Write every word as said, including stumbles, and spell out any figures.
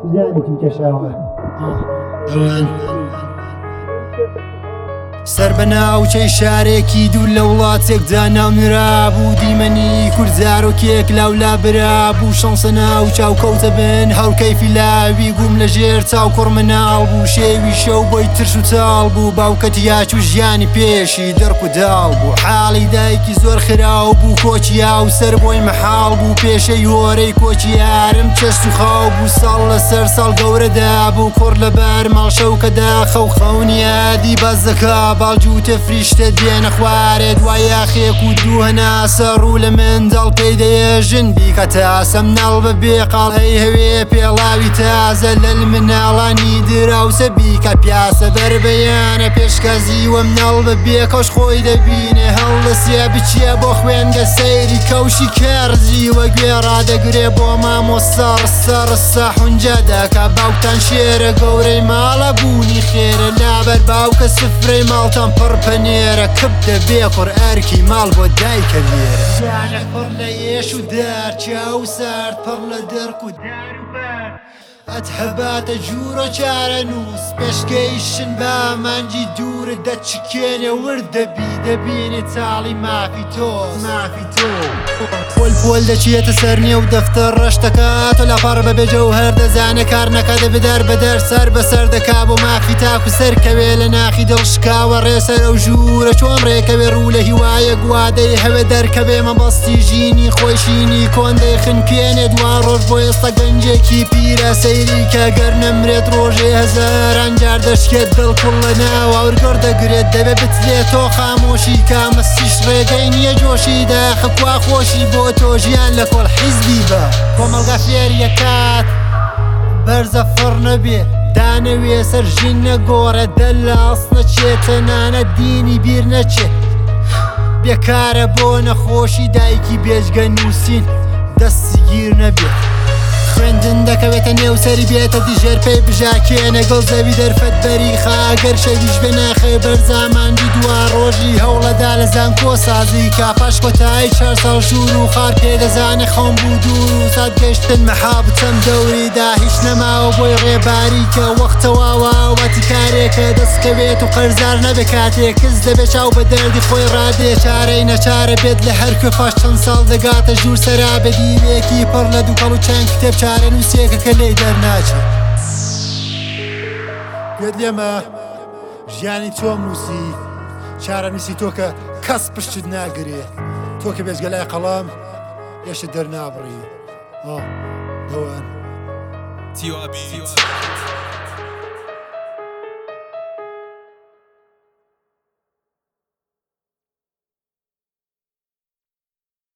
زانێکی کەشاوە ئەوان سەر بە ناوچەی شارێکی دوور لە وڵاتێکدا ناونرابوو دیمەنی کوردزارۆکێک لاولا برابوو شەنسە ناو چاو کەوتە بن هەڵکەیفی لاوی گوم لە ژێر چاو کوڕمە ناڵ بوو شێوی شەو بۆی ترش و چاڵ بوو باوکەت یاچ و ژیانی پێشی دەرک و داڵ بوو حاڵی دایکی زۆر خراو بوو کۆچیا و سەر بۆی مەحاڵ بوو پێشەی هۆرەی کۆچی یارم چەست و خاو بوو ساڵ لەسەر ساڵ گەورەدا بوو کوڕ لەبەر ماڵشەوکەدا خەو خەونیادی بەز دەکا باڵجووتە فریشتە دێنە خوارێ دوای یاخێک و دوو هەناسە ڕوو لە منداڵ پێی دەیێژن بیکە تاسەم ناڵ بە بێقاڵ هەی هەوێ پێڵاوی تازە لە مناڵانی دراوسە بیکە پیاسە بەربەیانە پێشکەزی وە مناڵ بە بێکەش خۆی دەبینێ هەڵ لەسێ بچیە بۆ خوێنگە سەیری کەوشی کێرزی وە گوێ ڕادەگرێ بۆ مامۆستا ڕسە ڕسە حونجە دەکا باوکتان شێرە گەورەی ماڵە بوونی خێرە لابەر باوکە سفرەی ماڵتان پڕ پەنێرە کەپ دەبێ قڕ ئەرکی ماڵ بۆ دایکە لێرە جانە پڕ لە ئێش و دار چاو سارد پڕ لە دەرک و دار و بەر ئەت هەباتە جوورە چارە نووس پێشکەیشن بە مانجی دوورە دەچکێنێ ورد دەبی دەبینێ چاڵی مافی تۆ مافی تۆ پۆل پۆل دەچێتە سەر نێو دەفتەر ڕەشتەکات و لە پەڕ بەبێ جەوهەر دەزانێ کار نەکاتە بدەر بەدەر سەر بەسەر دەکا بۆ مافی تاکو سەرکەوێ لە ناخی دڵشکاوە ڕێسەر ئەو ژوورە چۆن ڕێکەوێ ڕوو لە هیوایە گوادەی هەوێ دەرکەوێ مەبەستی ژینی خۆشینی کۆندەی خنکێنێ دوان ڕۆژ بۆ ئێستا گەنجێکی پیرە سەیری کە گەر نەمرێت ڕۆژێ هەزاران جار دەشکێت دڵکوڵ لە ناو ئەورگۆر دەگرێت دەبێ بتلێت تۆ خامۆشی کامەستیش ڕێگەی نییە جۆشی داخەکوا خۆشی بۆ تۆ ژیان لە کۆڵ حیزبی بە کۆمەڵگا فێریەکات بەرزە فڕ نەبێ دانەوێ سەر ژین نەگۆڕێ دەل لە ئەس نەچێتە نانە دینی بیر نەچێت بێکارە بۆ نەخۆشی دایکی بێجگە نووسین دەستی گیر نەبێت خوێندن دەکەوێتە نێو سەری بێتە دیژێر پێی بژاکێنە گەڵ زەوی دەرفەت بەری خاگەر شەویش بێ ناخێ بەرزاماندی دوا ڕۆژی هەوڵەدا لە زانکۆ سازی کاپاش کۆتایی چار ساڵ ژوور و خار پێ دەزانێ خەم بوو دوور و سات گەشتن مەحاب چەند دەوریدا هیچ نەماوە بۆی ڕێباری کە وەختەواوە وەتی کارێکە دەستکەوێت و قەرزار نەبێ کاتێک کەس دەبێ چاو بە دەردی خۆی ڕادێ چارەی نەچارە بێت لە هەر کوێ پاش چەند ساڵ دەگاتە ژوور سەرا بە دیوێکی پڕ لە دووکەڵ و چەند کتێب چارە نووسێکە کە لێی دەرناچێت گوێت لێمە ژیانی تۆم نووسی چارە نووسی تۆ کە کەس پشتت ناگرێت تۆ کە بێزگەلای قەڵام ێشت دەرنابڕی ئەوان تیۆ ئەبیت